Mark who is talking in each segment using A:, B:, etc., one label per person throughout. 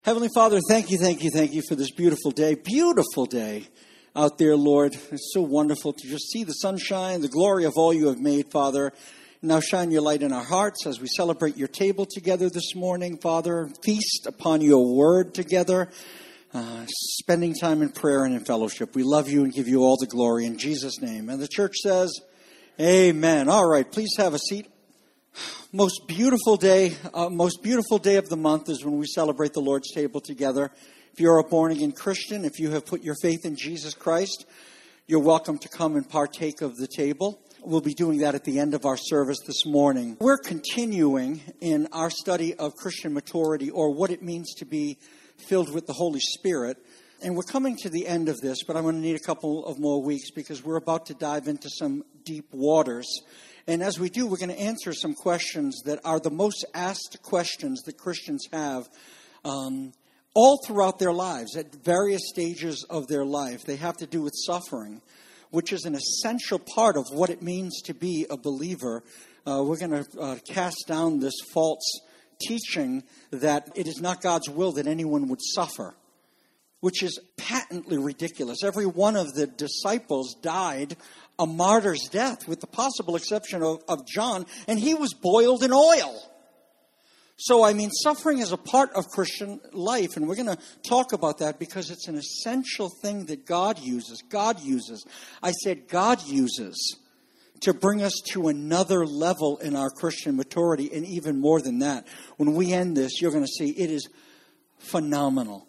A: Heavenly Father, thank you for this beautiful day out there, Lord. It's so wonderful to just see the sunshine, the glory of all you have made, Father. Now shine your light in our hearts as we celebrate your table together this morning, Father. Feast upon your word together, spending time in prayer and in fellowship. We love you and give you all the glory in Jesus' name. And the church says, amen. All right, please have a seat. Most beautiful day of the month is when we celebrate the Lord's table together. If you're a born-again Christian, if you have put your faith in Jesus Christ, you're welcome to come and partake of the table. We'll be doing that at the end of our service this morning. We're continuing in our study of Christian maturity, or what it means to be filled with the Holy Spirit. And we're coming to the end of this, but I'm going to need a couple of more weeks because we're about to dive into some deep waters. And as we do, we're going to answer some questions that are the most asked questions that Christians have all throughout their lives, at various stages of their life. They have to do with suffering, which is an essential part of what it means to be a believer. We're going to cast down this false teaching that it is not God's will that anyone would suffer, which is patently ridiculous. Every one of the disciples died a martyr's death, with the possible exception of John, and he was boiled in oil. So, suffering is a part of Christian life, and we're going to talk about that because it's an essential thing that God uses. I said God uses to bring us to another level in our Christian maturity, and even more than that. When we end this, you're going to see it is phenomenal.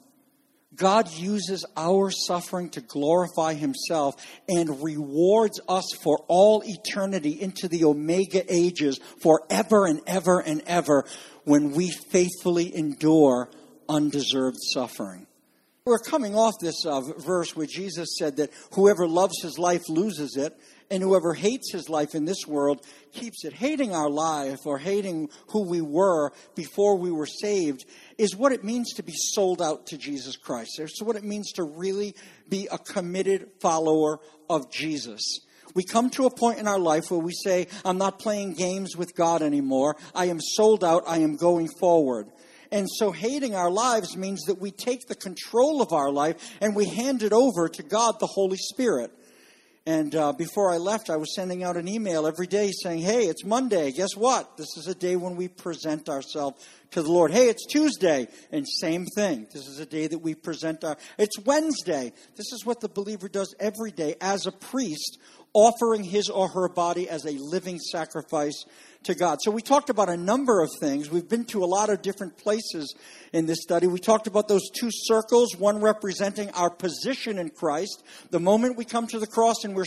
A: God uses our suffering to glorify himself and rewards us for all eternity into the Omega ages forever and ever and ever when we faithfully endure undeserved suffering. We're coming off this verse where Jesus said that whoever loves his life loses it, and whoever hates his life in this world keeps it. Hating our life or hating who we were before we were saved is what it means to be sold out to Jesus Christ. It's what it means to really be a committed follower of Jesus. We come to a point in our life where we say, I'm not playing games with God anymore. I am sold out. I am going forward. And so hating our lives means that we take the control of our life and we hand it over to God, the Holy Spirit. And before I left, I was sending out an email every day saying, hey, it's Monday. Guess what? This is a day when we present ourselves to the Lord. Hey, it's Tuesday. And same thing. This is a day that we present It's Wednesday. This is what the believer does every day as a priest, offering his or her body as a living sacrifice to God. So we talked about a number of things. We've been to a lot of different places in this study. We talked about those two circles, one representing our position in Christ. The moment we come to the cross and we're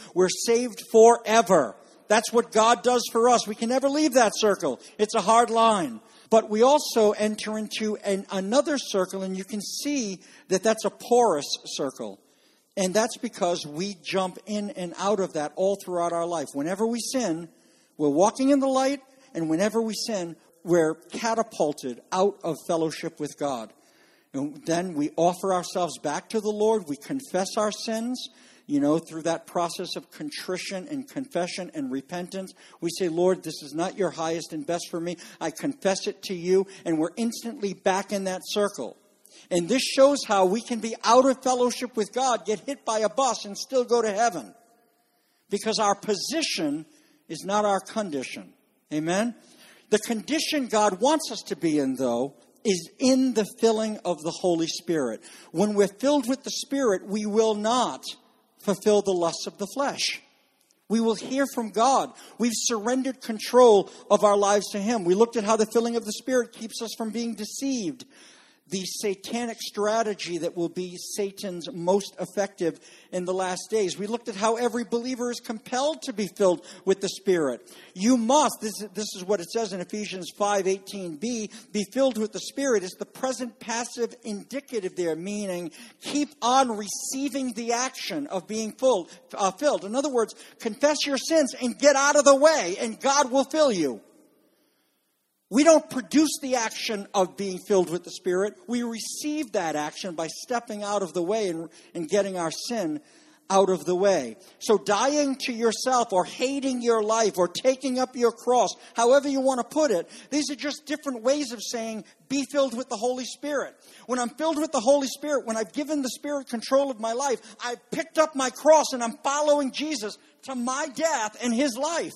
A: saved forever. That's what God does for us. We can never leave that circle. It's a hard line. But we also enter into another circle, and you can see that that's a porous circle. And that's because we jump in and out of that all throughout our life. Whenever we sin, we're walking in the light, and whenever we sin, we're catapulted out of fellowship with God. And then we offer ourselves back to the Lord. We confess our sins, through that process of contrition and confession and repentance. We say, Lord, this is not your highest and best for me. I confess it to you, and we're instantly back in that circle. And this shows how we can be out of fellowship with God, get hit by a bus, and still go to heaven. Because our position is not our condition. Amen? The condition God wants us to be in, though, is in the filling of the Holy Spirit. When we're filled with the Spirit, we will not fulfill the lusts of the flesh. We will hear from God. We've surrendered control of our lives to him. We looked at how the filling of the Spirit keeps us from being deceived. The satanic strategy that will be Satan's most effective in the last days. We looked at how every believer is compelled to be filled with the Spirit. You must, this is what it says in Ephesians 5:18b, be filled with the Spirit. It's the present passive indicative there, meaning keep on receiving the action of being filled. In other words, confess your sins and get out of the way, and God will fill you. We don't produce the action of being filled with the Spirit. We receive that action by stepping out of the way and getting our sin out of the way. So dying to yourself or hating your life or taking up your cross, however you want to put it, these are just different ways of saying be filled with the Holy Spirit. When I'm filled with the Holy Spirit, when I've given the Spirit control of my life, I've picked up my cross and I'm following Jesus to my death and his life.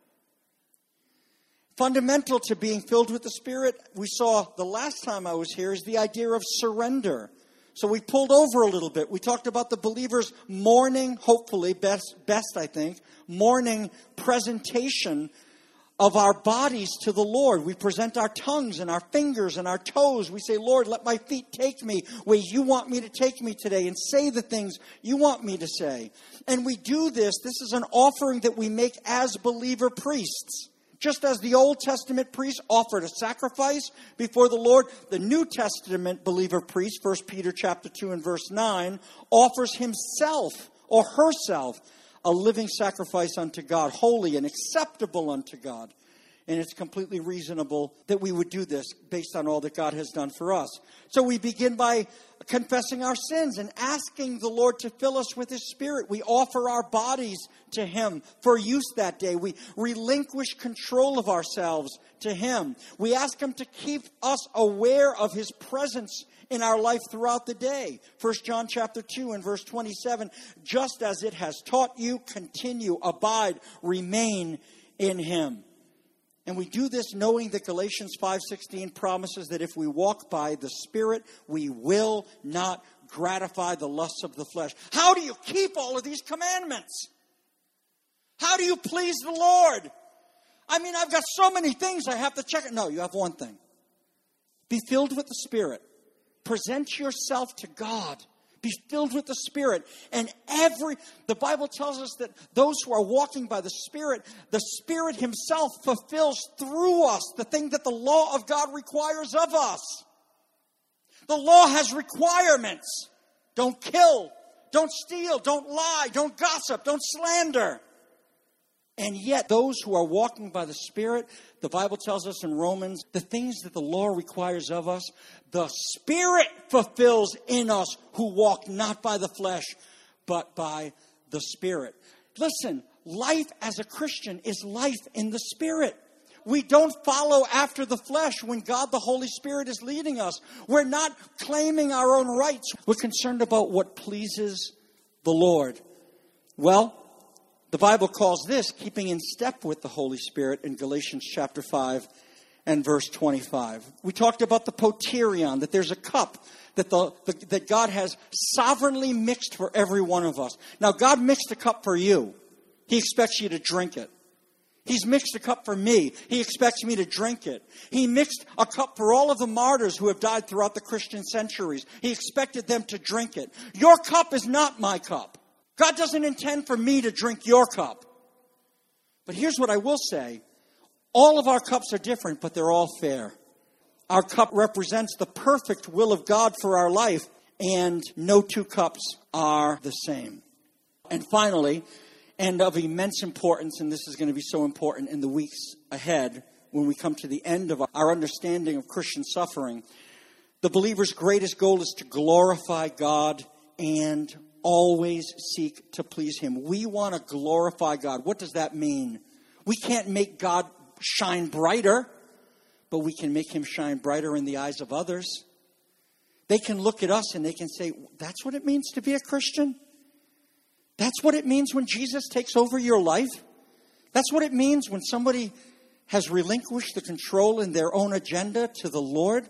A: Fundamental to being filled with the Spirit, we saw the last time I was here, is the idea of surrender. So we pulled over a little bit. We talked about the believer's morning, hopefully, best I think, morning presentation of our bodies to the Lord. We present our tongues and our fingers and our toes. We say, Lord, let my feet take me where you want me to take me today and say the things you want me to say. And we do this. This is an offering that we make as believer priests. Just as the Old Testament priest offered a sacrifice before the Lord, the New Testament believer priest, 1 Peter chapter 2 and verse 9, offers himself or herself a living sacrifice unto God, holy and acceptable unto God. And it's completely reasonable that we would do this based on all that God has done for us. So we begin by confessing our sins and asking the Lord to fill us with his Spirit. We offer our bodies to him for use that day. We relinquish control of ourselves to him. We ask him to keep us aware of his presence in our life throughout the day. 1 John chapter 2 and verse 27, just as it has taught you, continue, abide, remain in him. And we do this knowing that Galatians 5:16 promises that if we walk by the Spirit, we will not gratify the lusts of the flesh. How do you keep all of these commandments? How do you please the Lord? I mean, I've got so many things I have to check. No, you have one thing. Be filled with the Spirit. Present yourself to God. Be filled with the Spirit. And the Bible tells us that those who are walking by the Spirit himself fulfills through us the thing that the law of God requires of us. The law has requirements. Don't kill. Don't steal. Don't lie. Don't gossip. Don't slander. And yet those who are walking by the Spirit, the Bible tells us in Romans, the things that the law requires of us, the Spirit fulfills in us who walk not by the flesh, but by the Spirit. Listen, life as a Christian is life in the Spirit. We don't follow after the flesh when God the Holy Spirit is leading us. We're not claiming our own rights. We're concerned about what pleases the Lord. Well, the Bible calls this keeping in step with the Holy Spirit in Galatians chapter 5 and verse 25. We talked about the poterion, that there's a cup that God has sovereignly mixed for every one of us. Now, God mixed a cup for you. He expects you to drink it. He's mixed a cup for me. He expects me to drink it. He mixed a cup for all of the martyrs who have died throughout the Christian centuries. He expected them to drink it. Your cup is not my cup. God doesn't intend for me to drink your cup. But here's what I will say. All of our cups are different, but they're all fair. Our cup represents the perfect will of God for our life, and no two cups are the same. And finally, and of immense importance, and this is going to be so important in the weeks ahead when we come to the end of our understanding of Christian suffering, the believer's greatest goal is to glorify God and always seek to please him. We want to glorify God. What does that mean? We can't make God shine brighter, but we can make him shine brighter in the eyes of others. They can look at us and they can say, that's what it means to be a Christian? That's what it means when Jesus takes over your life? That's what it means when somebody has relinquished the control in their own agenda to the Lord?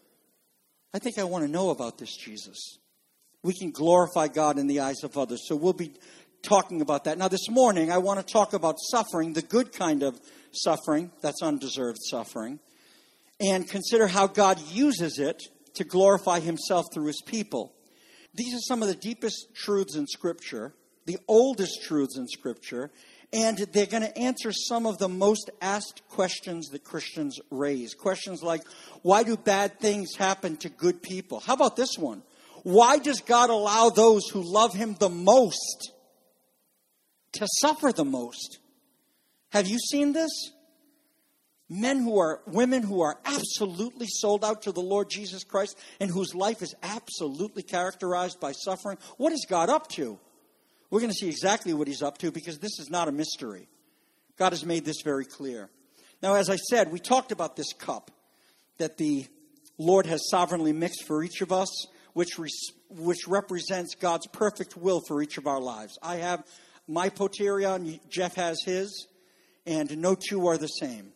A: I think I want to know about this Jesus. We can glorify God in the eyes of others. So we'll be talking about that. Now this morning, I want to talk about suffering, the good kind of suffering, that's undeserved suffering, and consider how God uses it to glorify himself through his people. These are some of the deepest truths in Scripture, the oldest truths in Scripture, and they're going to answer some of the most asked questions that Christians raise. Questions like, why do bad things happen to good people? How about this one? Why does God allow those who love him the most to suffer the most? Have you seen this? Women who are absolutely sold out to the Lord Jesus Christ and whose life is absolutely characterized by suffering. What is God up to? We're going to see exactly what he's up to because this is not a mystery. God has made this very clear. Now, as I said, we talked about this cup that the Lord has sovereignly mixed for each of us, which represents God's perfect will for each of our lives. I have my poterion, Jeff has his, and no two are the same.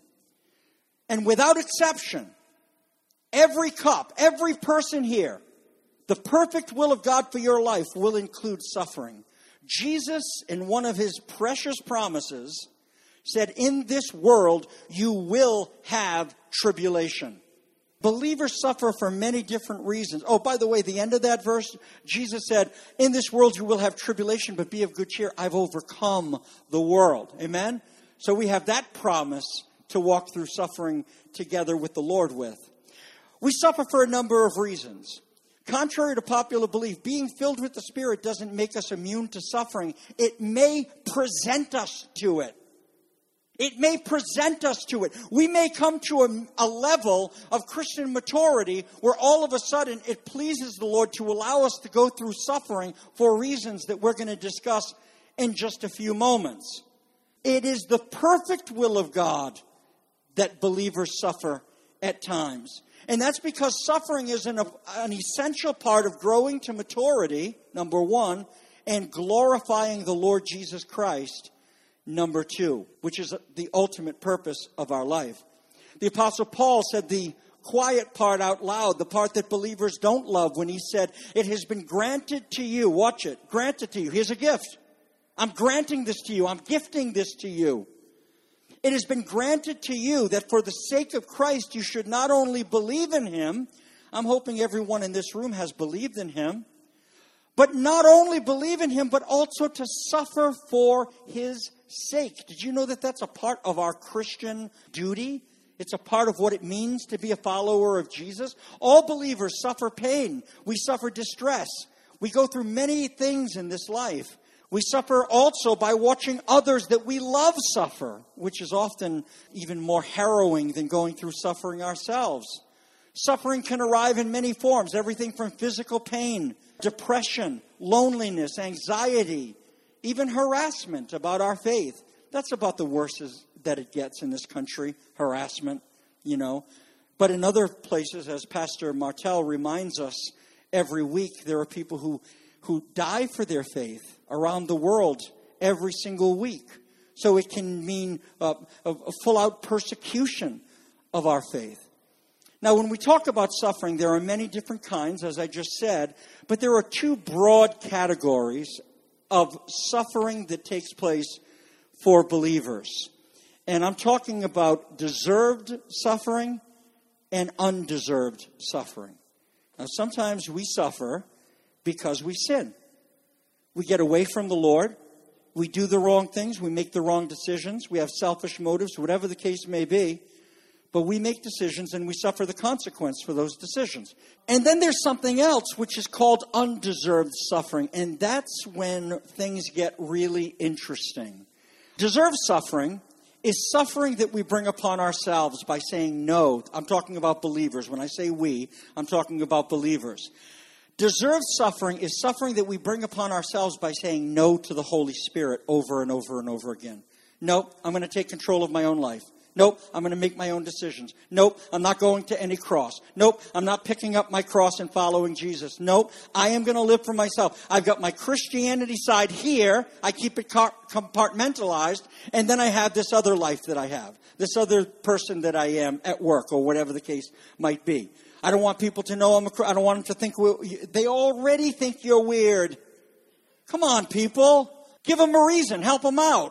A: And without exception, every cup, every person here, the perfect will of God for your life will include suffering. Jesus, in one of his precious promises, said, in this world you will have tribulation. Believers suffer for many different reasons. Oh, by the way, the end of that verse, Jesus said, in this world you will have tribulation, but be of good cheer. I've overcome the world. Amen? So we have that promise to walk through suffering together with the Lord with. We suffer for a number of reasons. Contrary to popular belief, being filled with the Spirit doesn't make us immune to suffering. It may present us to it. It may present us to it. We may come to a level of Christian maturity where all of a sudden it pleases the Lord to allow us to go through suffering for reasons that we're going to discuss in just a few moments. It is the perfect will of God that believers suffer at times. And that's because suffering is an essential part of growing to maturity, number one, and glorifying the Lord Jesus Christ, number two, which is the ultimate purpose of our life. The Apostle Paul said the quiet part out loud, the part that believers don't love, when he said, it has been granted to you, watch it, granted to you. Here's a gift. I'm granting this to you. I'm gifting this to you. It has been granted to you that for the sake of Christ, you should not only believe in him. I'm hoping everyone in this room has believed in him. But not only believe in him, but also to suffer for his sake. Did you know that that's a part of our Christian duty? It's a part of what it means to be a follower of Jesus. All believers suffer pain. We suffer distress. We go through many things in this life. We suffer also by watching others that we love suffer, which is often even more harrowing than going through suffering ourselves. Suffering can arrive in many forms, everything from physical pain, depression, loneliness, anxiety, even harassment about our faith. That's about the worst that it gets in this country, harassment, you know. But in other places, as Pastor Martel reminds us every week, there are people who die for their faith around the world every single week. So it can mean a full-out persecution of our faith. Now, when we talk about suffering, there are many different kinds, as I just said, but there are two broad categories of suffering that takes place for believers. And I'm talking about deserved suffering and undeserved suffering. Now, sometimes we suffer because we sin. We get away from the Lord. We do the wrong things. We make the wrong decisions. We have selfish motives, whatever the case may be. But we make decisions and we suffer the consequence for those decisions. And then there's something else which is called undeserved suffering. And that's when things get really interesting. Deserved suffering is suffering that we bring upon ourselves by saying no. I'm talking about believers. When I say we, I'm talking about believers. Deserved suffering is suffering that we bring upon ourselves by saying no to the Holy Spirit over and over and over again. Nope, I'm going to take control of my own life. Nope, I'm going to make my own decisions. Nope, I'm not going to any cross. Nope, I'm not picking up my cross and following Jesus. Nope, I am going to live for myself. I've got my Christianity side here. I keep it compartmentalized. And then I have this other life that I have. This other person that I am at work or whatever the case might be. I don't want people to know I don't want them to think they already think you're weird. Come on, people. Give them a reason. Help them out.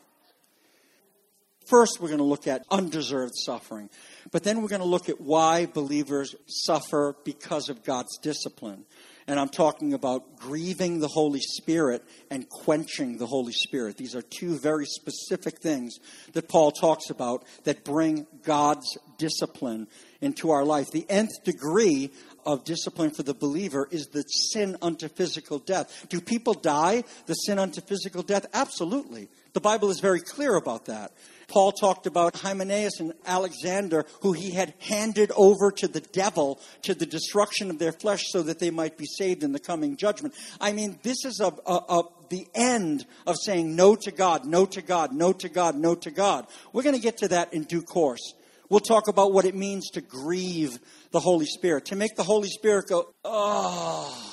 A: First, we're going to look at undeserved suffering. But then we're going to look at why believers suffer because of God's discipline. And I'm talking about grieving the Holy Spirit and quenching the Holy Spirit. These are two very specific things that Paul talks about that bring God's discipline into our life. The nth degree of discipline for the believer is the sin unto physical death. Do people die the sin unto physical death? Absolutely. The Bible is very clear about that. Paul talked about Hymenaeus and Alexander, who he had handed over to the devil, to the destruction of their flesh, so that they might be saved in the coming judgment. I mean, this is the end of saying no to God, no to God, no to God, no to God. We're going to get to that in due course. We'll talk about what it means to grieve the Holy Spirit, to make the Holy Spirit go, oh.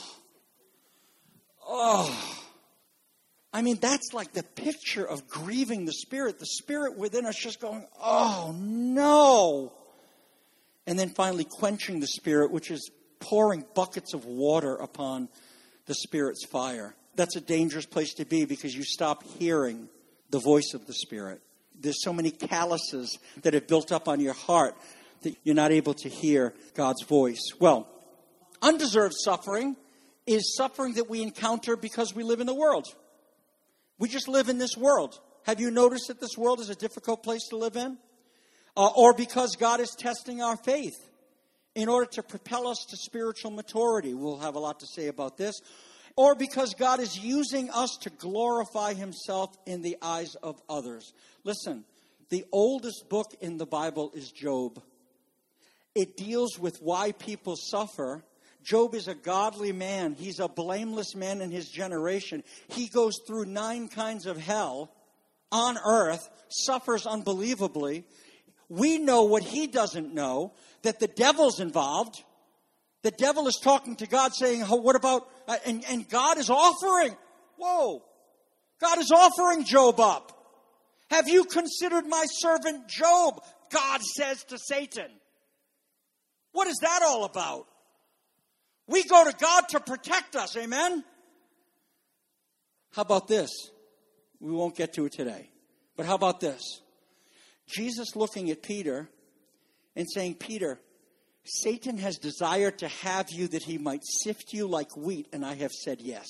A: I mean, that's like the picture of grieving the Spirit. The Spirit within us just going, oh, no. And then finally quenching the Spirit, which is pouring buckets of water upon the Spirit's fire. That's a dangerous place to be because you stop hearing the voice of the Spirit. There's so many calluses that have built up on your heart that you're not able to hear God's voice. Well, undeserved suffering is suffering that we encounter because we live in the world. We just live in this world. Have you noticed that this world is a difficult place to live in? Or because God is testing our faith in order to propel us to spiritual maturity. We'll have a lot to say about this. Or because God is using us to glorify himself in the eyes of others. Listen, the oldest book in the Bible is Job. It deals with why people suffer. Job is a godly man. He's a blameless man in his generation. He goes through 9 kinds of hell on earth, suffers unbelievably. We know what he doesn't know, that the devil's involved. The devil is talking to God saying, what about, and God is offering, God is offering Job up. Have you considered my servant Job? God says to Satan. What is that all about? We go to God to protect us, amen? How about this? We won't get to it today. But how about this? Jesus looking at Peter and saying, Peter, Satan has desired to have you that he might sift you like wheat, and I have said yes.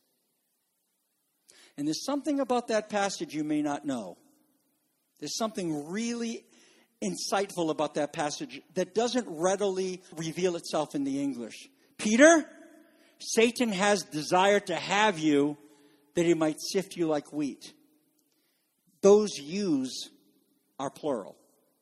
A: And there's something about that passage you may not know. There's something really insightful about that passage that doesn't readily reveal itself in the English. Peter, Satan has desired to have you that he might sift you like wheat. Those yous are plural.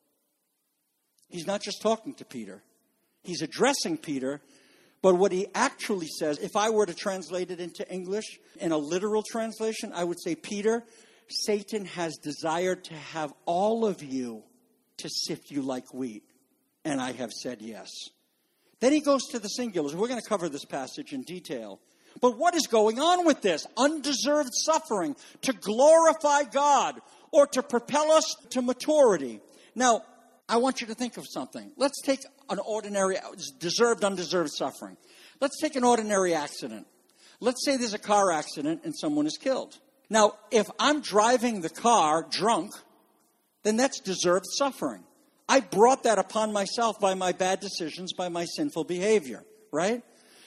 A: He's not just talking to Peter. He's addressing Peter, but what he actually says, if I were to translate it into English, in a literal translation, I would say, Peter, Satan has desired to have all of you to sift you like wheat, and I have said yes. Then he goes to the singulars. We're going to cover this passage in detail. But what is going on with this? Undeserved suffering to glorify God or to propel us to maturity. Now, I want you to think of something. Let's take an ordinary, deserved, undeserved suffering. Let's take an ordinary accident. Let's say there's a car accident and someone is killed. Now, if I'm driving the car drunk, then that's deserved suffering. I brought that upon myself by my bad decisions, by my sinful behavior, right?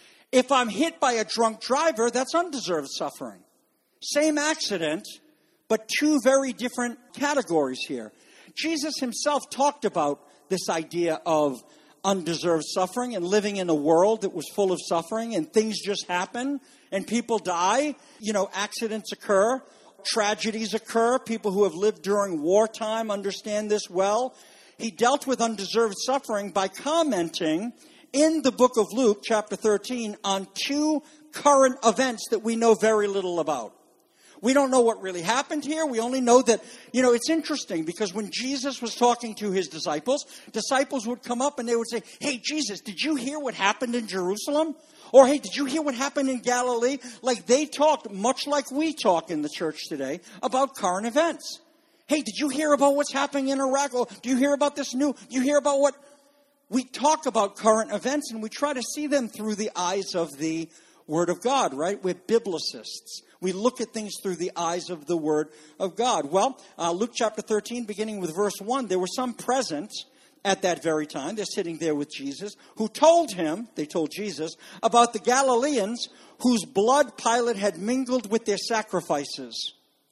A: If I'm hit by a drunk driver, that's undeserved suffering. Same accident, but 2 very different categories here. Jesus himself talked about this idea of undeserved suffering and living in a world that was full of suffering and things just happen and people die. Accidents occur, tragedies occur. People who have lived during wartime understand this well. He dealt with undeserved suffering by commenting in the book of Luke, chapter 13, on 2 current events that we know very little about. We don't know what really happened here. We only know that, it's interesting because when Jesus was talking to his disciples would come up and they would say, hey, Jesus, did you hear what happened in Jerusalem? Or, hey, did you hear what happened in Galilee? Like they talked, much like we talk in the church today, about current events. Hey, did you hear about what's happening in Iraq? Or do you hear about this new? Do you hear about what? We talk about current events and we try to see them through the eyes of the Word of God, right? We're biblicists. We look at things through the eyes of the Word of God. Well, Luke chapter 13, beginning with verse 1, there were some present at that very time. They're sitting there with Jesus, who told Jesus, about the Galileans whose blood Pilate had mingled with their sacrifices.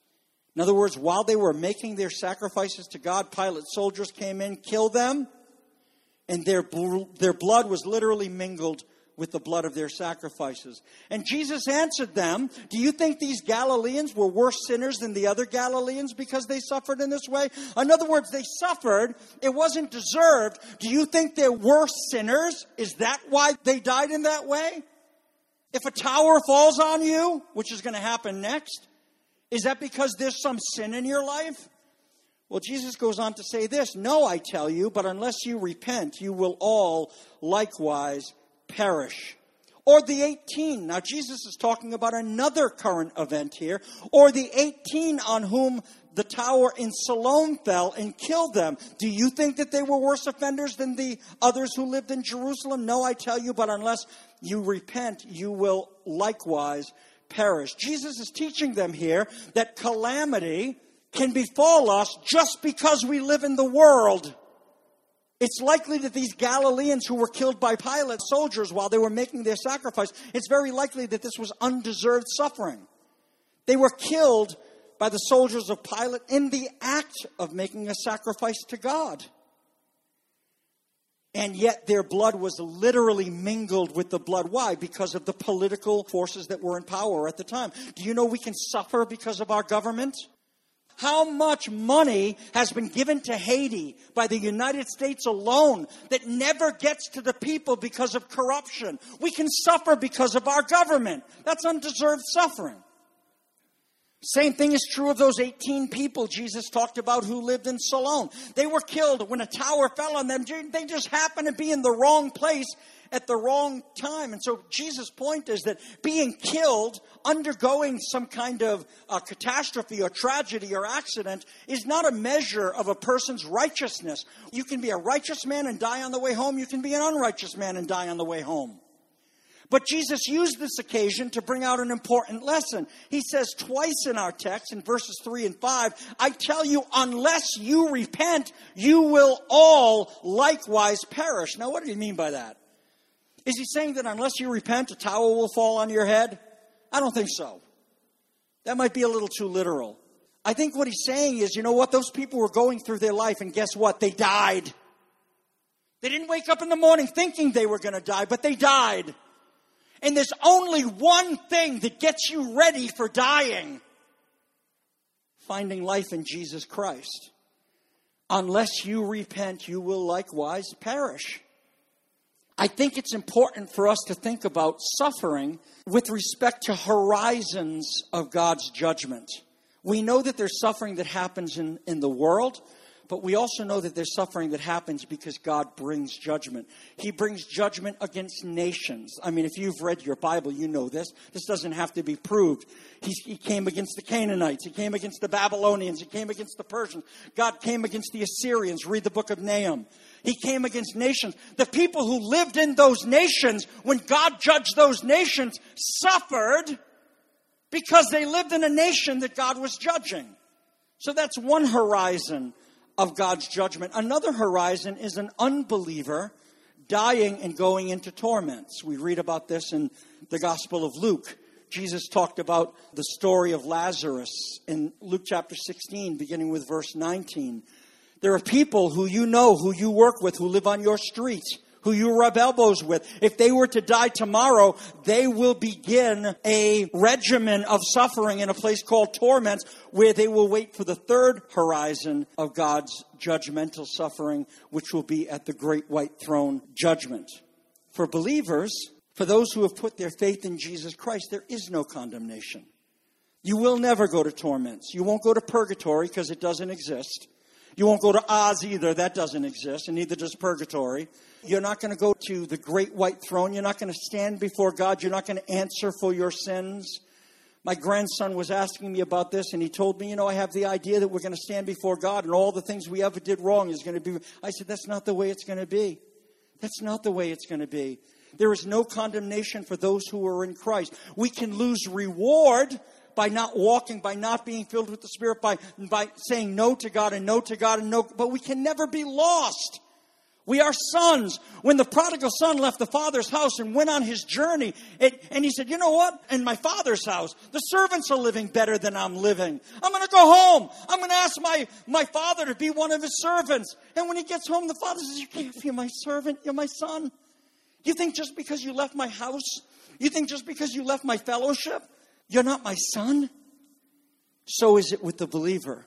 A: In other words, while they were making their sacrifices to God, Pilate's soldiers came in, killed them, and their blood was literally mingled with the blood of their sacrifices. And Jesus answered them, do you think these Galileans were worse sinners than the other Galileans because they suffered in this way? In other words, they suffered. It wasn't deserved. Do you think they're worse sinners? Is that why they died in that way? If a tower falls on you, which is going to happen next, is that because there's some sin in your life? Well, Jesus goes on to say this, no, I tell you, but unless you repent, you will all likewise perish. Or the 18. Now, Jesus is talking about another current event here. Or the 18 on whom the tower in Siloam fell and killed them. Do you think that they were worse offenders than the others who lived in Jerusalem? No, I tell you, but unless you repent, you will likewise perish. Jesus is teaching them here that calamity can befall us just because we live in the world. It's likely that these Galileans who were killed by Pilate soldiers while they were making their sacrifice, it's very likely that this was undeserved suffering. They were killed by the soldiers of Pilate in the act of making a sacrifice to God. And yet their blood was literally mingled with the blood. Why? Because of the political forces that were in power at the time. Do you know we can suffer because of our government? How much money has been given to Haiti by the United States alone that never gets to the people because of corruption? We can suffer because of our government. That's undeserved suffering. Same thing is true of those 18 people Jesus talked about who lived in Siloam. They were killed when a tower fell on them. They just happened to be in the wrong place at the wrong time. And so Jesus' point is that being killed, undergoing some kind of catastrophe or tragedy or accident is not a measure of a person's righteousness. You can be a righteous man and die on the way home. You can be an unrighteous man and die on the way home. But Jesus used this occasion to bring out an important lesson. He says twice in our text, in verses 3 and 5, I tell you, unless you repent, you will all likewise perish. Now, what do you mean by that? Is he saying that unless you repent, a tower will fall on your head? I don't think so. That might be a little too literal. I think what he's saying is, you know what? Those people were going through their life, and guess what? They died. They didn't wake up in the morning thinking they were going to die, but they died. And there's only one thing that gets you ready for dying. Finding life in Jesus Christ. Unless you repent, you will likewise perish. I think it's important for us to think about suffering with respect to horizons of God's judgment. We know that there's suffering that happens in the world, but we also know that there's suffering that happens because God brings judgment. He brings judgment against nations. I mean, if you've read your Bible, you know this. This doesn't have to be proved. He came against the Canaanites. He came against the Babylonians. He came against the Persians. God came against the Assyrians. Read the book of Nahum. He came against nations. The people who lived in those nations, when God judged those nations, suffered because they lived in a nation that God was judging. So that's one horizon of God's judgment. Another horizon is an unbeliever dying and going into torments. We read about this in the Gospel of Luke. Jesus talked about the story of Lazarus in Luke chapter 16, beginning with verse 19. There are people who you know, who you work with, who live on your street, who you rub elbows with. If they were to die tomorrow, they will begin a regimen of suffering in a place called torments, where they will wait for the third horizon of God's judgmental suffering, which will be at the great white throne judgment. For believers, for those who have put their faith in Jesus Christ, there is no condemnation. You will never go to torments. You won't go to purgatory because it doesn't exist. You won't go to Oz either. That doesn't exist, and neither does purgatory. You're not going to go to the great white throne. You're not going to stand before God. You're not going to answer for your sins. My grandson was asking me about this, and he told me, I have the idea that we're going to stand before God, and all the things we ever did wrong is going to be. I said, that's not the way it's going to be. That's not the way it's going to be. There is no condemnation for those who are in Christ. We can lose reward by not walking, by not being filled with the Spirit, by saying no to God and no to God and no, but we can never be lost. We are sons. When the prodigal son left the father's house and went on his journey, and he said, you know what? In my father's house, the servants are living better than I'm living. I'm going to go home. I'm going to ask my father to be one of his servants. And when he gets home, the father says, you can't be my servant. You're my son. You think just because you left my house, you think just because you left my fellowship, you're not my son? So is it with the believer.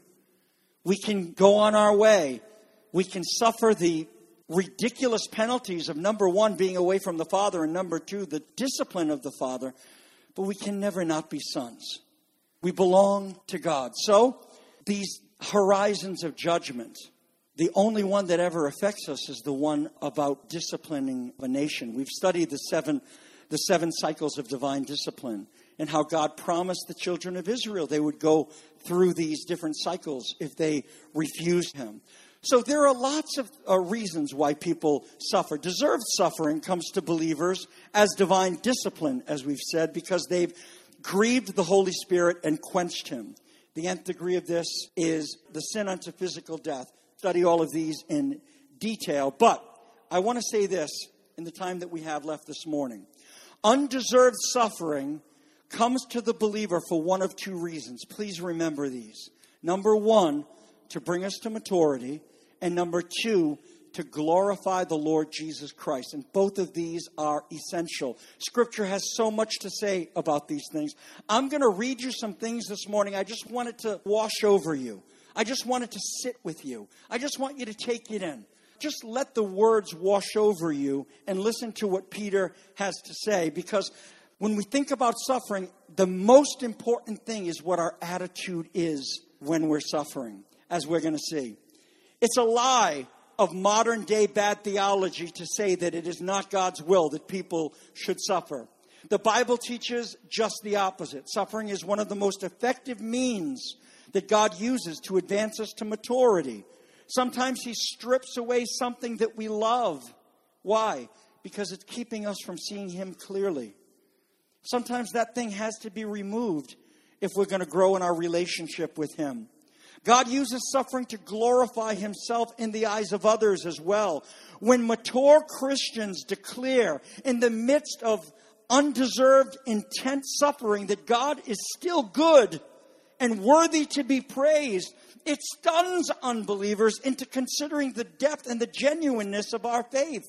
A: We can go on our way. We can suffer the ridiculous penalties of, number one, being away from the Father, and number two, the discipline of the Father. But we can never not be sons. We belong to God. So, these horizons of judgment, the only one that ever affects us is the one about disciplining a nation. We've studied the seven cycles of divine discipline and how God promised the children of Israel they would go through these different cycles if they refused him. So there are lots of reasons why people suffer. Deserved suffering comes to believers as divine discipline, as we've said, because they've grieved the Holy Spirit and quenched him. The nth degree of this is the sin unto physical death. Study all of these in detail. But I want to say this in the time that we have left this morning. Undeserved suffering comes to the believer for one of two reasons. Please remember these. Number one, to bring us to maturity. And number two, to glorify the Lord Jesus Christ. And both of these are essential. Scripture has so much to say about these things. I'm going to read you some things this morning. I just wanted to wash over you. I just wanted to sit with you. I just want you to take it in. Just let the words wash over you and listen to what Peter has to say. Because when we think about suffering, the most important thing is what our attitude is when we're suffering, as we're going to see. It's a lie of modern day bad theology to say that it is not God's will that people should suffer. The Bible teaches just the opposite. Suffering is one of the most effective means that God uses to advance us to maturity. Sometimes he strips away something that we love. Why? Because it's keeping us from seeing him clearly. Sometimes that thing has to be removed if we're going to grow in our relationship with him. God uses suffering to glorify himself in the eyes of others as well. When mature Christians declare in the midst of undeserved, intense suffering that God is still good and worthy to be praised, it stuns unbelievers into considering the depth and the genuineness of our faith.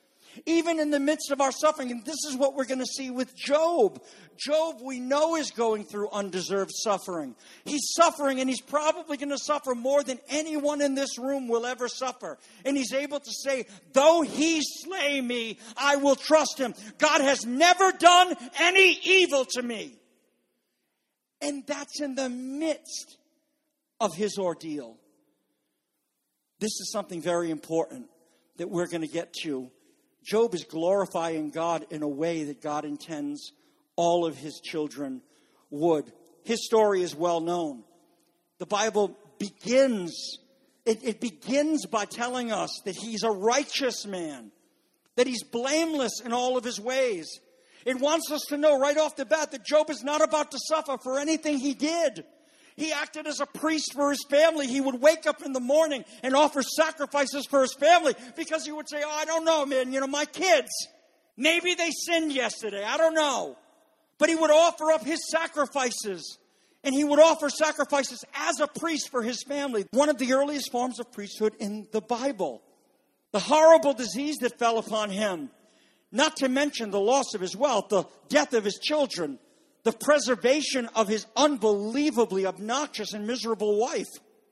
A: Even in the midst of our suffering, and this is what we're going to see with Job. Job, we know, is going through undeserved suffering. He's suffering, and he's probably going to suffer more than anyone in this room will ever suffer. And he's able to say, though he slay me, I will trust him. God has never done any evil to me. And that's in the midst of his ordeal. This is something very important that we're going to get to. Job is glorifying God in a way that God intends all of his children would. His story is well known. The Bible begins, it begins by telling us that he's a righteous man, that he's blameless in all of his ways. It wants us to know right off the bat that Job is not about to suffer for anything he did. He acted as a priest for his family. He would wake up in the morning and offer sacrifices for his family because he would say, I don't know, man, my kids, maybe they sinned yesterday. I don't know. But he would offer up his sacrifices, and he would offer sacrifices as a priest for his family. One of the earliest forms of priesthood in the Bible. The horrible disease that fell upon him, not to mention the loss of his wealth, the death of his children, the preservation of his unbelievably obnoxious and miserable wife.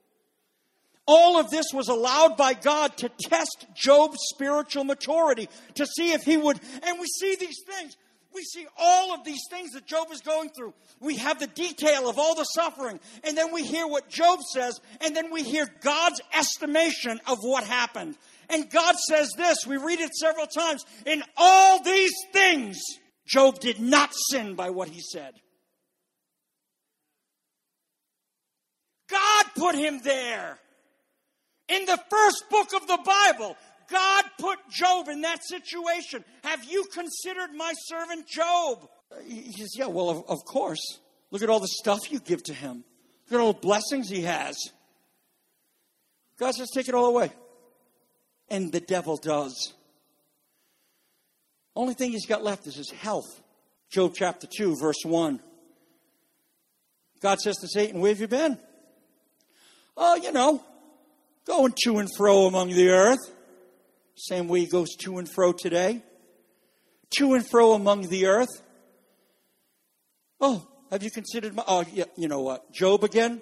A: All of this was allowed by God to test Job's spiritual maturity, to see if he would, and we see these things. We see all of these things that Job is going through. We have the detail of all the suffering, and then we hear what Job says, and then we hear God's estimation of what happened. And God says this, we read it several times, in all these things, Job did not sin by what he said. God put him there. In the first book of the Bible, God put Job in that situation. Have you considered my servant Job? He says, yeah, well, of course. Look at all the stuff you give to him. Look at all the blessings he has. God says, take it all away. And the devil does. Only thing he's got left is his health. Job chapter 2, verse 1. God says to Satan, where have you been? Oh, going to and fro among the earth. Same way he goes to and fro today. to and fro among the earth. Oh, have you considered you know what? Job again?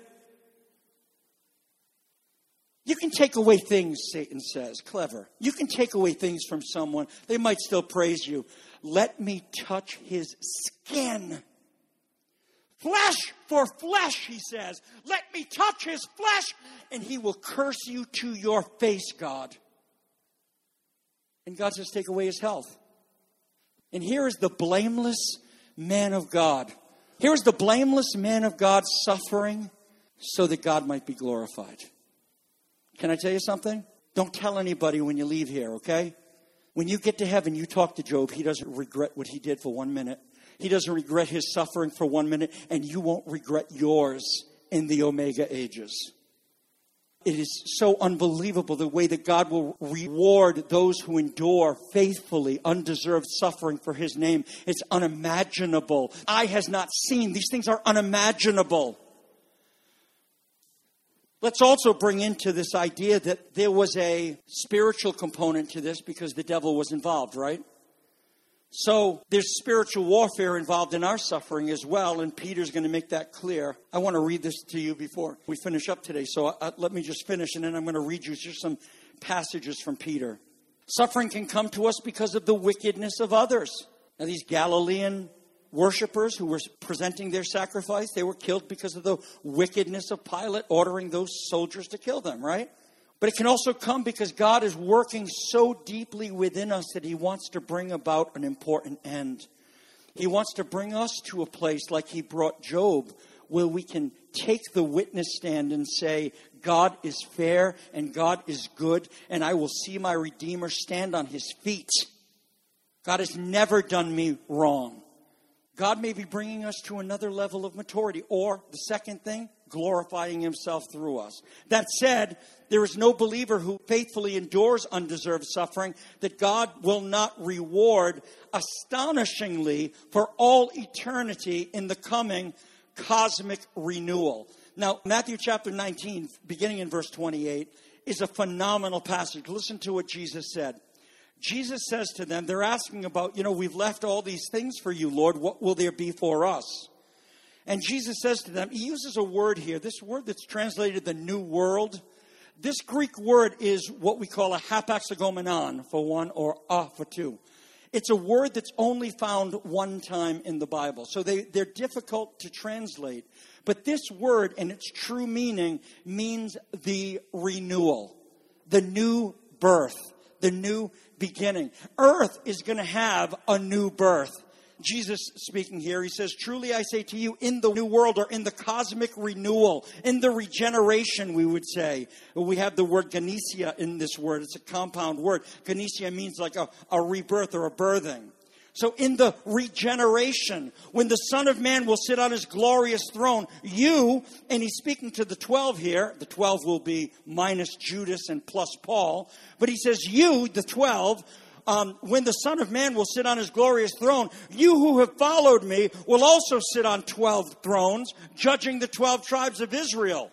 A: You can take away things, Satan says. Clever. You can take away things from someone. They might still praise you. Let me touch his skin. Flesh for flesh, he says. Let me touch his flesh, and he will curse you to your face, God. And God says, take away his health. And here is the blameless man of God. Here is the blameless man of God suffering so that God might be glorified. Can I tell you something? Don't tell anybody when you leave here, okay? When you get to heaven, you talk to Job. He doesn't regret what he did for 1 minute. He doesn't regret his suffering for 1 minute, and you won't regret yours in the Omega ages. It is so unbelievable the way that God will reward those who endure faithfully undeserved suffering for his name. It's unimaginable. Eye has not seen. These things are unimaginable. Let's also bring into this idea that there was a spiritual component to this because the devil was involved, right? So there's spiritual warfare involved in our suffering as well, and Peter's going to make that clear. I want to read this to you before we finish up today, so let me just finish, and then I'm going to read you just some passages from Peter. Suffering can come to us because of the wickedness of others. Now, these Galilean worshippers who were presenting their sacrifice, they were killed because of the wickedness of Pilate ordering those soldiers to kill them, right? But it can also come because God is working so deeply within us that he wants to bring about an important end. He wants to bring us to a place like he brought Job, where we can take the witness stand and say, God is fair and God is good, and I will see my Redeemer stand on his feet. God has never done me wrong. God may be bringing us to another level of maturity. Or, the second thing, glorifying himself through us. That said, there is no believer who faithfully endures undeserved suffering that God will not reward astonishingly for all eternity in the coming cosmic renewal. Now, Matthew chapter 19, beginning in verse 28, is a phenomenal passage. Listen to what Jesus said. Jesus says to them, they're asking about, we've left all these things for you, Lord. What will there be for us? And Jesus says to them, he uses a word here, this word that's translated the New World. This Greek word is what we call a hapaxagomenon for one, or a for two. It's a word that's only found one time in the Bible. So they're difficult to translate. But this word, in its true meaning, means the renewal, the new birth, the new beginning. Earth is going to have a new birth. Jesus speaking here, he says, truly I say to you, in the new world, or in the cosmic renewal, in the regeneration, we would say. We have the word genesia in this word. It's a compound word. Genesia means like a rebirth or a birthing. So in the regeneration, when the Son of Man will sit on his glorious throne, you, and he's speaking to the 12 here, the 12 will be minus Judas and plus Paul, but he says, you, the 12, when the Son of Man will sit on his glorious throne, you who have followed me will also sit on 12 thrones, judging the 12 tribes of Israel.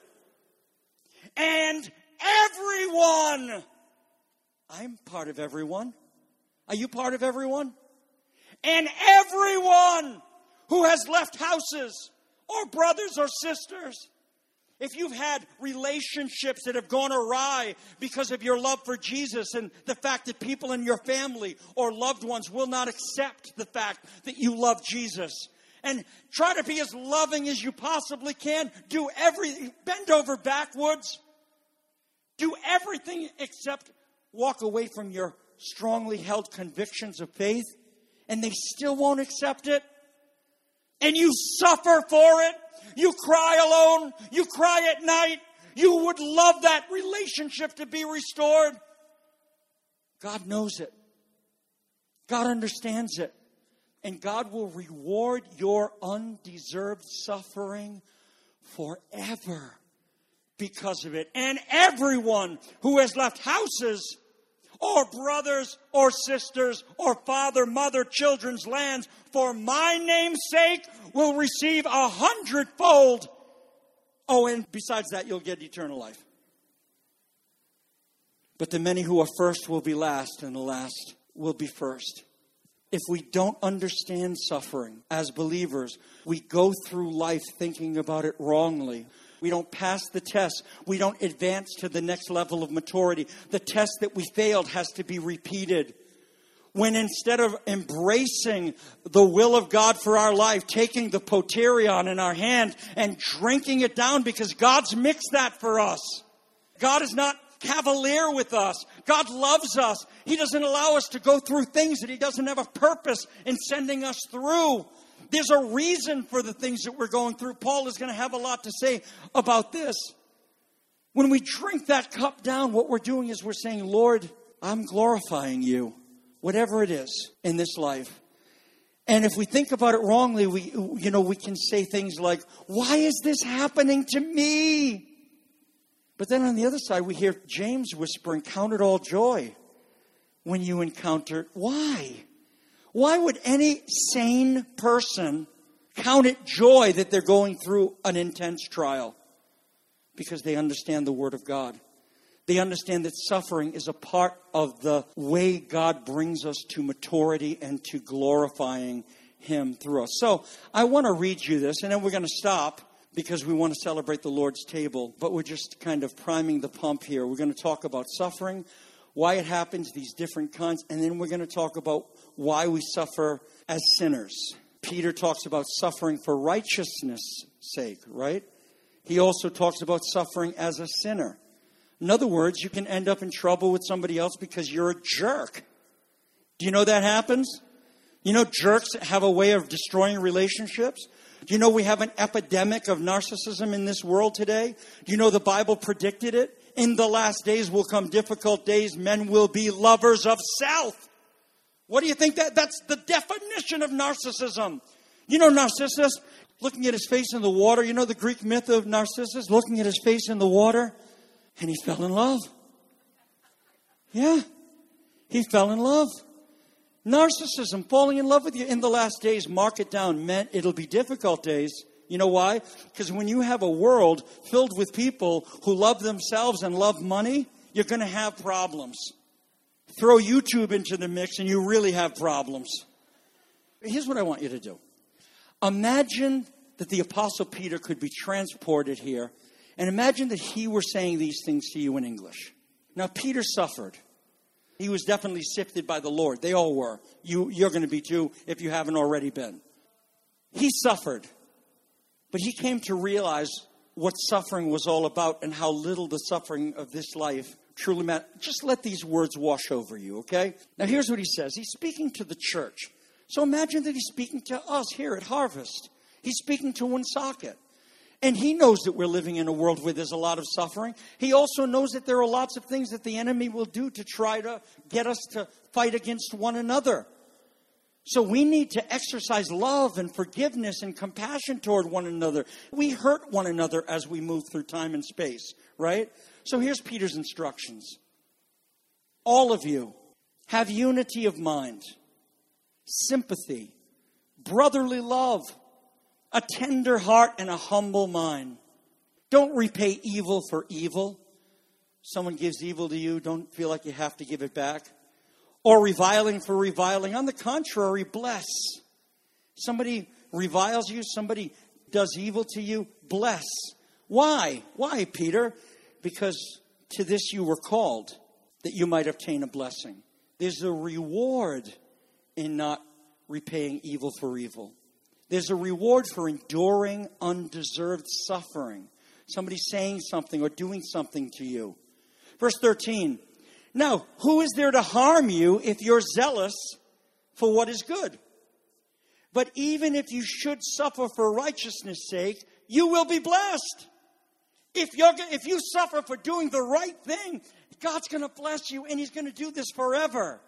A: And everyone, I'm part of everyone. Are you part of everyone? And everyone who has left houses or brothers or sisters, if you've had relationships that have gone awry because of your love for Jesus and the fact that people in your family or loved ones will not accept the fact that you love Jesus, and try to be as loving as you possibly can, bend over backwards, do everything except walk away from your strongly held convictions of faith, and they still won't accept it, and you suffer for it. You cry alone. You cry at night. You would love that relationship to be restored. God knows it. God understands it. And God will reward your undeserved suffering forever because of it. And everyone who has left houses or brothers or sisters or father, mother, children's lands, for my name's sake, will receive 100-fold. Oh, and besides that, you'll get eternal life. But the many who are first will be last, and the last will be first. If we don't understand suffering as believers, we go through life thinking about it wrongly. We don't pass the test. We don't advance to the next level of maturity. The test that we failed has to be repeated. When instead of embracing the will of God for our life, taking the poterion in our hand and drinking it down because God's mixed that for us. God is not cavalier with us. God loves us. He doesn't allow us to go through things that He doesn't have a purpose in sending us through. There's a reason for the things that we're going through. Paul is going to have a lot to say about this. When we drink that cup down, what we're doing is we're saying, Lord, I'm glorifying you, whatever it is in this life. And if we think about it wrongly, we can say things like, why is this happening to me? But then on the other side, we hear James whispering, count it all joy when you encounter. Why? Why would any sane person count it joy that they're going through an intense trial? Because they understand the Word of God. They understand that suffering is a part of the way God brings us to maturity and to glorifying Him through us. So I want to read you this, and then we're going to stop because we want to celebrate the Lord's table. But we're just kind of priming the pump here. We're going to talk about suffering, why it happens, these different kinds, and then we're going to talk about why we suffer as sinners. Peter talks about suffering for righteousness' sake, right? He also talks about suffering as a sinner. In other words, you can end up in trouble with somebody else because you're a jerk. Do you know that happens? You know jerks have a way of destroying relationships? Do you know we have an epidemic of narcissism in this world today? Do you know the Bible predicted it? In the last days will come difficult days. Men will be lovers of self. What do you think that's the definition of narcissism? You know Narcissus looking at his face in the water. You know the Greek myth of Narcissus looking at his face in the water? And he fell in love. Yeah, he fell in love. Narcissism, falling in love with you in the last days, mark it down, meant it'll be difficult days. You know why? Because when you have a world filled with people who love themselves and love money, you're going to have problems. Throw YouTube into the mix and you really have problems. Here's what I want you to do. Imagine that the Apostle Peter could be transported here. And imagine that he were saying these things to you in English. Now, Peter suffered. He was definitely sifted by the Lord. They all were. You're going to be too if you haven't already been. He suffered. But he came to realize what suffering was all about and how little the suffering of this life truly meant. Just let these words wash over you, okay? Now, here's what he says. He's speaking to the church. So imagine that he's speaking to us here at Harvest. He's speaking to Woonsocket. And he knows that we're living in a world where there's a lot of suffering. He also knows that there are lots of things that the enemy will do to try to get us to fight against one another. So we need to exercise love and forgiveness and compassion toward one another. We hurt one another as we move through time and space, right? So here's Peter's instructions. All of you have unity of mind, sympathy, brotherly love, a tender heart, and a humble mind. Don't repay evil for evil. Someone gives evil to you, don't feel like you have to give it back. Or reviling for reviling. On the contrary, bless. Somebody reviles you, somebody does evil to you, bless. Why? Why, Peter? Because to this you were called, that you might obtain a blessing. There's a reward in not repaying evil for evil. There's a reward for enduring undeserved suffering. Somebody saying something or doing something to you. Verse 13. Now, who is there to harm you if you're zealous for what is good? But even if you should suffer for righteousness' sake, you will be blessed. If you suffer for doing the right thing, God's going to bless you and He's going to do this forever.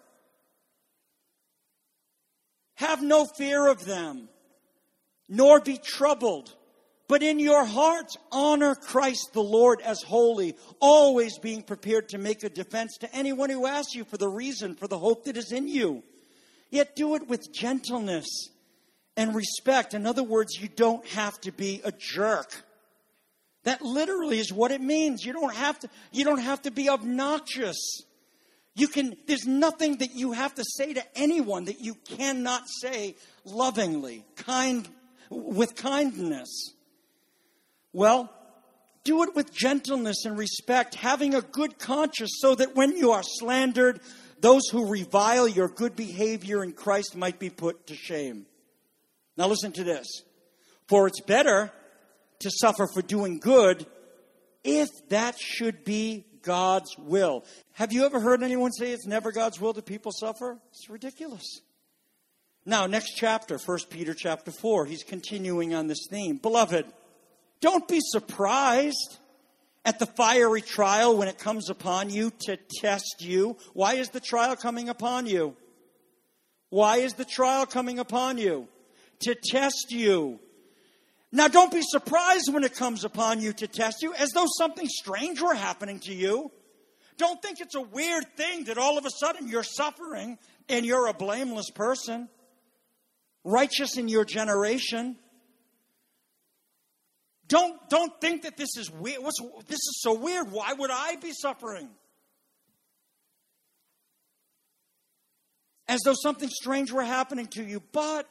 A: Have no fear of them, nor be troubled. But in your hearts, honor Christ the Lord as holy, always being prepared to make a defense to anyone who asks you for the reason for the hope that is in you. Yet do it with gentleness and respect. In other words, you don't have to be a jerk. That literally is what it means. You don't have to be obnoxious. There's nothing that you have to say to anyone that you cannot say lovingly, with kindness. Well, do it with gentleness and respect, having a good conscience, so that when you are slandered, those who revile your good behavior in Christ might be put to shame. Now listen to this. For it's better to suffer for doing good, if that should be God's will. Have you ever heard anyone say it's never God's will that people suffer? It's ridiculous. Now, next chapter, 1 Peter chapter 4, he's continuing on this theme. Beloved, don't be surprised at the fiery trial when it comes upon you to test you. Why is the trial coming upon you? Why is the trial coming upon you? To test you. Now, don't be surprised when it comes upon you to test you, as though something strange were happening to you. Don't think it's a weird thing that all of a sudden you're suffering and you're a blameless person, righteous in your generation. Don't think that this is weird. This is so weird. Why would I be suffering? As though something strange were happening to you. But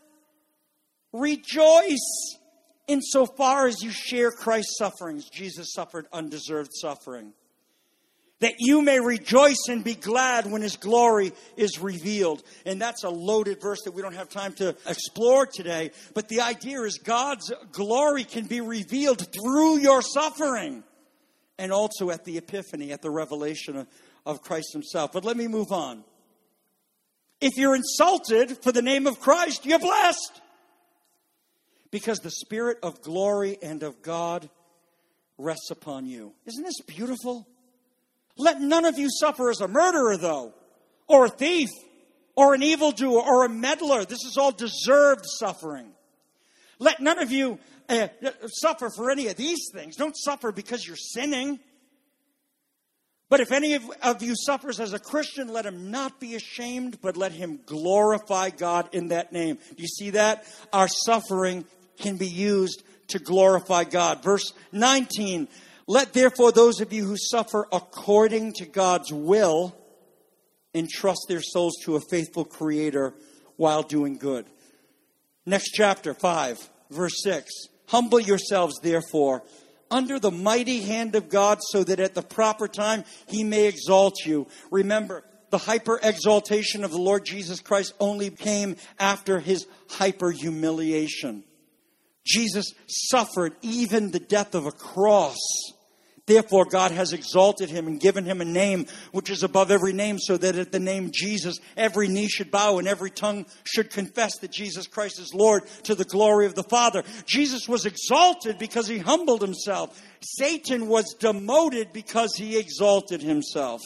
A: rejoice insofar as you share Christ's sufferings. Jesus suffered undeserved suffering. That you may rejoice and be glad when his glory is revealed. And that's a loaded verse that we don't have time to explore today. But the idea is God's glory can be revealed through your suffering. And also at the epiphany, at the revelation of Christ himself. But let me move on. If you're insulted for the name of Christ, you're blessed. Because the Spirit of glory and of God rests upon you. Isn't this beautiful? Let none of you suffer as a murderer, though, or a thief, or an evildoer, or a meddler. This is all deserved suffering. Let none of you suffer for any of these things. Don't suffer because you're sinning. But if any of you suffers as a Christian, let him not be ashamed, but let him glorify God in that name. Do you see that? Our suffering can be used to glorify God. Verse 19, let therefore those of you who suffer according to God's will entrust their souls to a faithful Creator while doing good. Next chapter, 5, verse 6. Humble yourselves, therefore, under the mighty hand of God, so that at the proper time he may exalt you. Remember, the hyper-exaltation of the Lord Jesus Christ only came after his hyper-humiliation. Jesus suffered even the death of a cross. Therefore, God has exalted him and given him a name which is above every name, so that at the name Jesus, every knee should bow and every tongue should confess that Jesus Christ is Lord, to the glory of the Father. Jesus was exalted because he humbled himself. Satan was demoted because he exalted himself.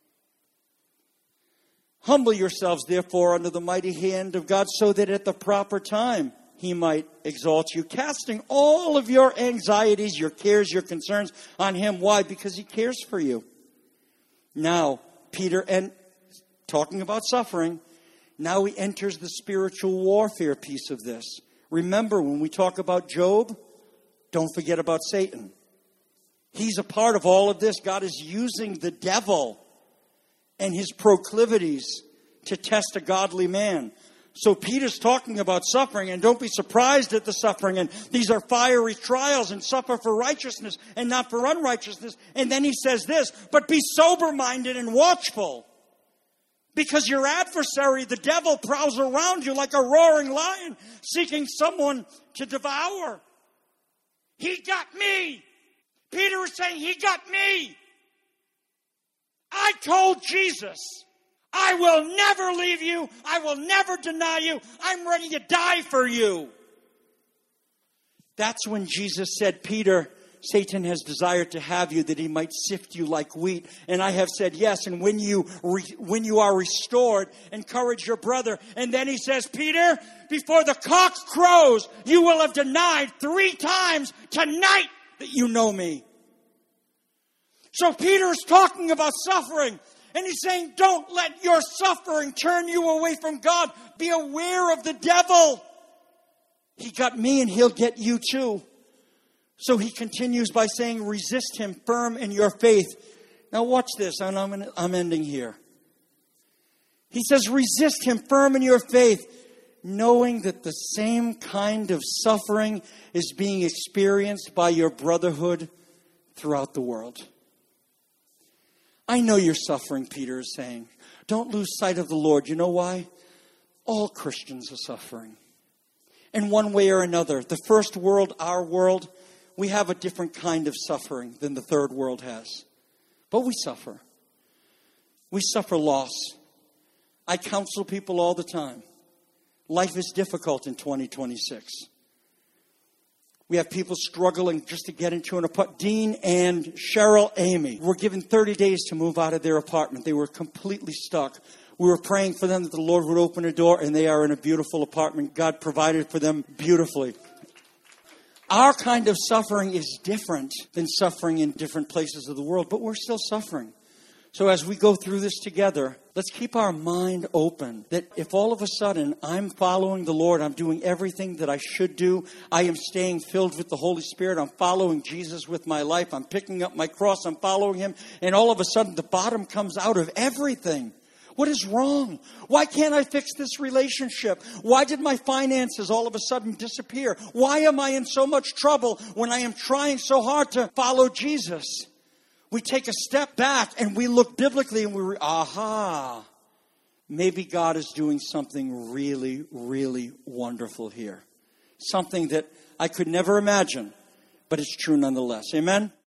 A: Humble yourselves, therefore, under the mighty hand of God, so that at the proper time he might exalt you, casting all of your anxieties, your cares, your concerns on him. Why? Because he cares for you. Now, Peter, and talking about suffering, now he enters the spiritual warfare piece of this. Remember, when we talk about Job, don't forget about Satan. He's a part of all of this. God is using the devil and his proclivities to test a godly man. So Peter's talking about suffering, and don't be surprised at the suffering. And these are fiery trials, and suffer for righteousness and not for unrighteousness. And then he says this, but be sober-minded and watchful. Because your adversary, the devil, prowls around you like a roaring lion, seeking someone to devour. He got me. Peter is saying, he got me. I told Jesus, I will never leave you. I will never deny you. I'm ready to die for you. That's when Jesus said, Peter, Satan has desired to have you that he might sift you like wheat. And I have said yes. And when you are restored, encourage your brother. And then he says, Peter, before the cock crows, you will have denied 3 times tonight that you know me. So Peter is talking about suffering. And he's saying, don't let your suffering turn you away from God. Be aware of the devil. He got me and he'll get you too. So he continues by saying, resist him firm in your faith. Now watch this, and I'm ending here. He says, resist him firm in your faith, knowing that the same kind of suffering is being experienced by your brotherhood throughout the world. I know you're suffering, Peter is saying. Don't lose sight of the Lord. You know why? All Christians are suffering. In one way or another. The first world, our world, we have a different kind of suffering than the third world has. But we suffer. We suffer loss. I counsel people all the time. Life is difficult in 2026. We have people struggling just to get into an apartment. Dean and Cheryl Amy were given 30 days to move out of their apartment. They were completely stuck. We were praying for them that the Lord would open a door, and they are in a beautiful apartment. God provided for them beautifully. Our kind of suffering is different than suffering in different places of the world, but we're still suffering. So as we go through this together, let's keep our mind open that if all of a sudden I'm following the Lord, I'm doing everything that I should do, I am staying filled with the Holy Spirit, I'm following Jesus with my life, I'm picking up my cross, I'm following him, and all of a sudden the bottom comes out of everything. What is wrong? Why can't I fix this relationship? Why did my finances all of a sudden disappear? Why am I in so much trouble when I am trying so hard to follow Jesus? We take a step back and we look biblically and maybe God is doing something really, really wonderful here. Something that I could never imagine, but it's true nonetheless. Amen?